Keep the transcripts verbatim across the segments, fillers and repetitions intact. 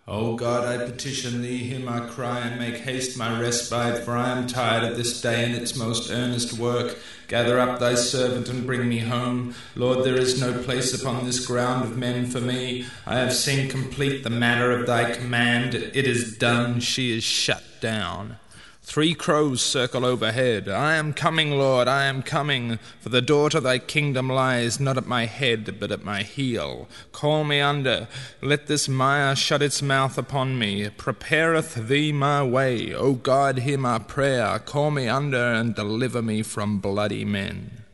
O God, I petition thee, hear my cry, and make haste my respite, for I am tired of this day and its most earnest work. Gather up thy servant and bring me home. Lord, there is no place upon this ground of men for me. I have seen complete the matter of thy command. It is done, she is shut down. Three crows circle overhead. I am coming, Lord, I am coming, for the door to thy kingdom lies not at my head, but at my heel. Call me under, let this mire shut its mouth upon me. Prepareth thee my way, O God, hear my prayer. Call me under and deliver me from bloody men.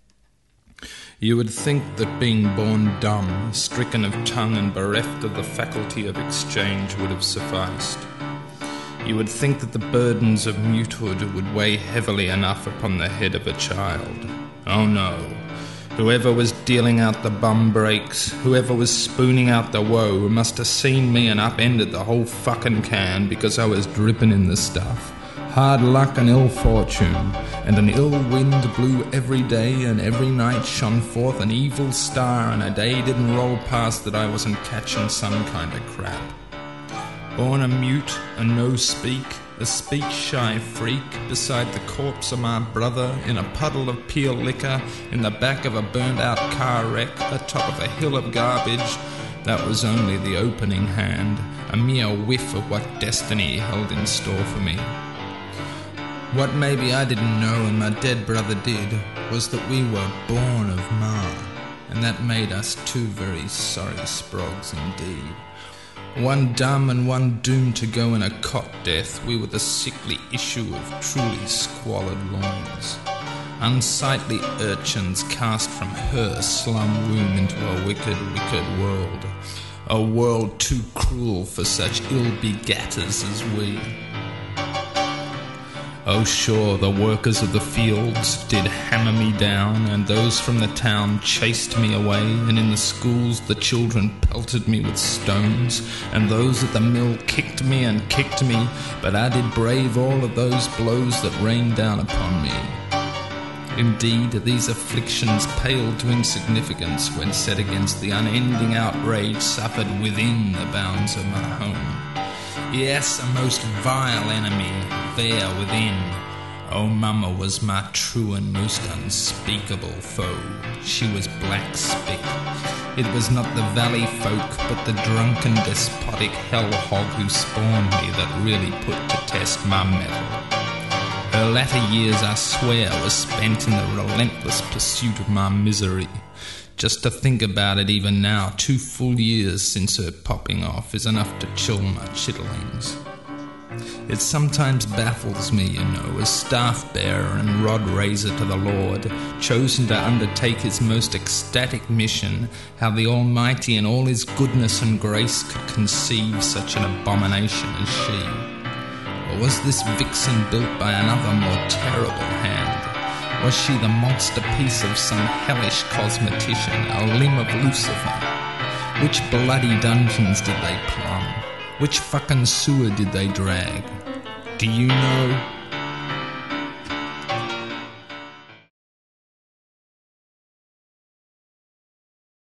You would think that being born dumb, stricken of tongue and bereft of the faculty of exchange would have sufficed. You would think that the burdens of mutehood would weigh heavily enough upon the head of a child. Oh no. Whoever was dealing out the bum breaks, whoever was spooning out the woe, must have seen me and upended the whole fucking can because I was dripping in the stuff. Hard luck and ill fortune, and an ill wind blew every day, and every night shone forth an evil star, and a day didn't roll past that I wasn't catching some kind of crap. Born a mute, a no-speak, a speech-shy freak beside the corpse of my brother in a puddle of peel liquor in the back of a burnt-out car wreck atop of a hill of garbage. That was only the opening hand, a mere whiff of what destiny held in store for me. What maybe I didn't know and my dead brother did was that we were born of Ma, and that made us two very sorry sprogs indeed. One dumb and one doomed to go in a cot death, we were the sickly issue of truly squalid loins. Unsightly urchins cast from her slum womb into a wicked, wicked world. A world too cruel for such ill-begatters as we. Oh sure, the workers of the fields did hammer me down, and those from the town chased me away, and in the schools the children pelted me with stones, and those at the mill kicked me and kicked me, but I did brave all of those blows that rained down upon me. Indeed, these afflictions paled to insignificance when set against the unending outrage suffered within the bounds of my home. Yes, a most vile enemy, there within. Oh, Mama was my true and most unspeakable foe. She was black spick. It was not the valley folk, but the drunken, despotic hell hog who spawned me that really put to test my mettle. Her latter years, I swear, were spent in the relentless pursuit of my misery. Just to think about it even now, two full years since her popping off is enough to chill my chitterlings. It sometimes baffles me, you know, as staff-bearer and rod-raiser to the Lord, chosen to undertake his most ecstatic mission, how the Almighty in all his goodness and grace could conceive such an abomination as she. Or was this vixen built by another more terrible hand? Was she the monster piece of some hellish cosmetician, a limb of Lucifer? Which bloody dungeons did they plumb? Which fucking sewer did they drag? Do you know?